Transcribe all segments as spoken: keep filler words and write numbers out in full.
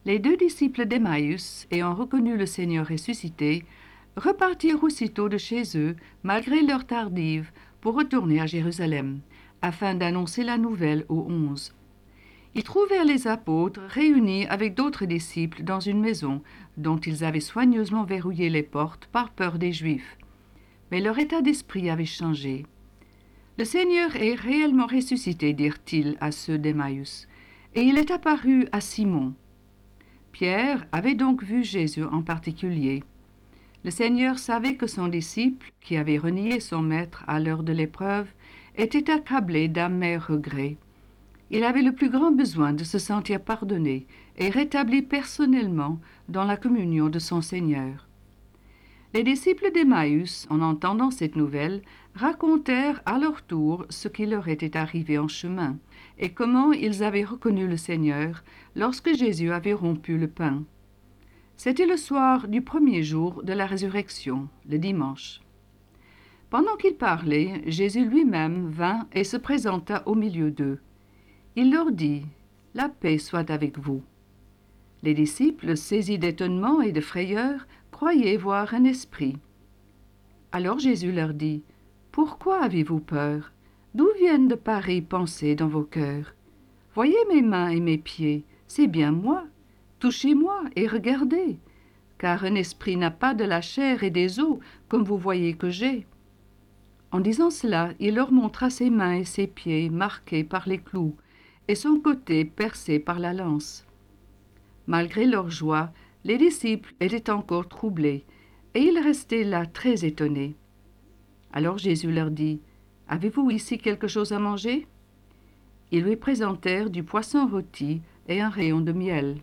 Les deux disciples d'Emmaüs, ayant reconnu le Seigneur ressuscité, repartirent aussitôt de chez eux, malgré l'heure tardive, pour retourner à Jérusalem, afin d'annoncer la nouvelle aux onze. Ils trouvèrent les apôtres réunis avec d'autres disciples dans une maison dont ils avaient soigneusement verrouillé les portes par peur des Juifs. Mais leur état d'esprit avait changé. « Le Seigneur est réellement ressuscité, dirent-ils à ceux d'Emmaüs, et il est apparu à Simon. » Pierre avait donc vu Jésus en particulier. Le Seigneur savait que son disciple, qui avait renié son maître à l'heure de l'épreuve, était accablé d'amers regrets. Il avait le plus grand besoin de se sentir pardonné et rétabli personnellement dans la communion de son Seigneur. Les disciples d'Emmaüs, en entendant cette nouvelle, racontèrent à leur tour ce qui leur était arrivé en chemin et comment ils avaient reconnu le Seigneur lorsque Jésus avait rompu le pain. C'était le soir du premier jour de la résurrection, le dimanche. Pendant qu'ils parlaient, Jésus lui-même vint et se présenta au milieu d'eux. Il leur dit « La paix soit avec vous ». Les disciples, saisis d'étonnement et de frayeur, croyaient voir un esprit. Alors Jésus leur dit « Pourquoi avez-vous peur? D'où viennent de pareilles pensées dans vos cœurs? Voyez mes mains et mes pieds, c'est bien moi. Touchez-moi et regardez, car un esprit n'a pas de la chair et des os, comme vous voyez que j'ai. » En disant cela, il leur montra ses mains et ses pieds marqués par les clous, et son côté percé par la lance. Malgré leur joie, les disciples étaient encore troublés, et ils restaient là très étonnés. Alors Jésus leur dit, « Avez-vous ici quelque chose à manger ?» Ils lui présentèrent du poisson rôti et un rayon de miel.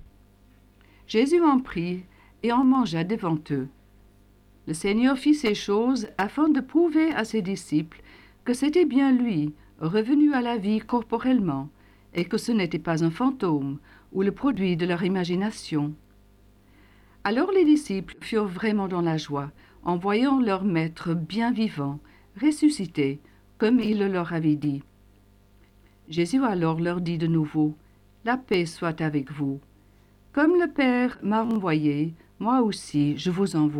Jésus en prit et en mangea devant eux. Le Seigneur fit ces choses afin de prouver à ses disciples que c'était bien lui, revenu à la vie corporellement, et que ce n'était pas un fantôme ou le produit de leur imagination. Alors les disciples furent vraiment dans la joie, en voyant leur maître bien vivant, ressuscité, comme il le leur avait dit. Jésus alors leur dit de nouveau, « La paix soit avec vous. Comme le Père m'a envoyé, moi aussi je vous envoie. »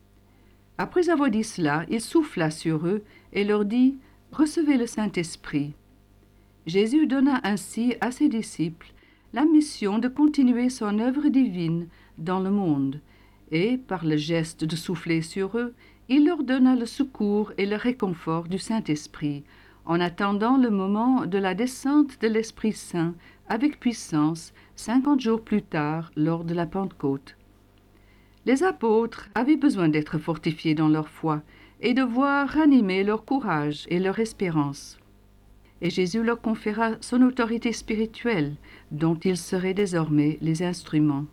Après avoir dit cela, il souffla sur eux et leur dit, « Recevez le Saint-Esprit. » Jésus donna ainsi à ses disciples la mission de continuer son œuvre divine dans le monde, et, par le geste de souffler sur eux, il leur donna le secours et le réconfort du Saint-Esprit, en attendant le moment de la descente de l'Esprit Saint avec puissance, cinquante jours plus tard, lors de la Pentecôte. Les apôtres avaient besoin d'être fortifiés dans leur foi et de voir ranimer leur courage et leur espérance. Et Jésus leur conféra son autorité spirituelle, dont ils seraient désormais les instruments.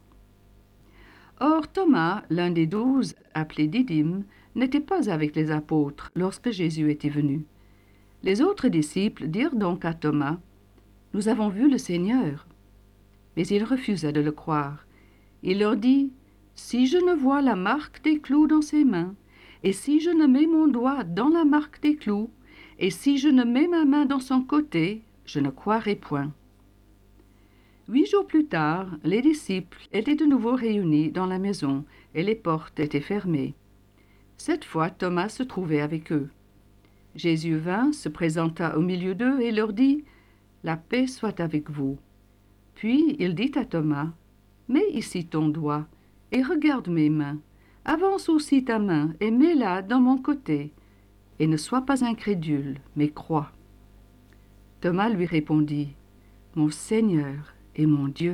Or Thomas, l'un des douze, appelé Didyme, n'était pas avec les apôtres lorsque Jésus était venu. Les autres disciples dirent donc à Thomas, « Nous avons vu le Seigneur. » Mais il refusa de le croire. Il leur dit, « Si je ne vois la marque des clous dans ses mains, et si je ne mets mon doigt dans la marque des clous, et si je ne mets ma main dans son côté, je ne croirai point. » Huit jours plus tard, les disciples étaient de nouveau réunis dans la maison, et les portes étaient fermées. Cette fois, Thomas se trouvait avec eux. Jésus vint, se présenta au milieu d'eux et leur dit, « La paix soit avec vous. » Puis il dit à Thomas, « Mets ici ton doigt, et regarde mes mains. Avance aussi ta main, et mets-la dans mon côté. Et ne sois pas incrédule, mais crois. » Thomas lui répondit, « Mon Seigneur et mon Dieu. »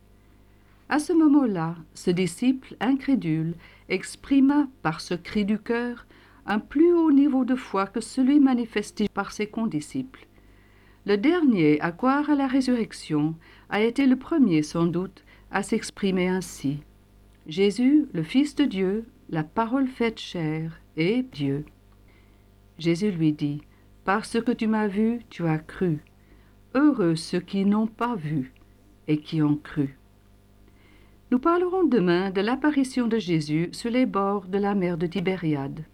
À ce moment-là, ce disciple incrédule exprima par ce cri du cœur un plus haut niveau de foi que celui manifesté par ses condisciples. Le dernier à croire à la résurrection a été le premier sans doute à s'exprimer ainsi. Jésus, le Fils de Dieu, la parole faite chair, est Dieu. Jésus lui dit, « Parce que tu m'as vu, tu as cru. Heureux ceux qui n'ont pas vu et qui ont cru. » Nous parlerons demain de l'apparition de Jésus sur les bords de la mer de Tibériade.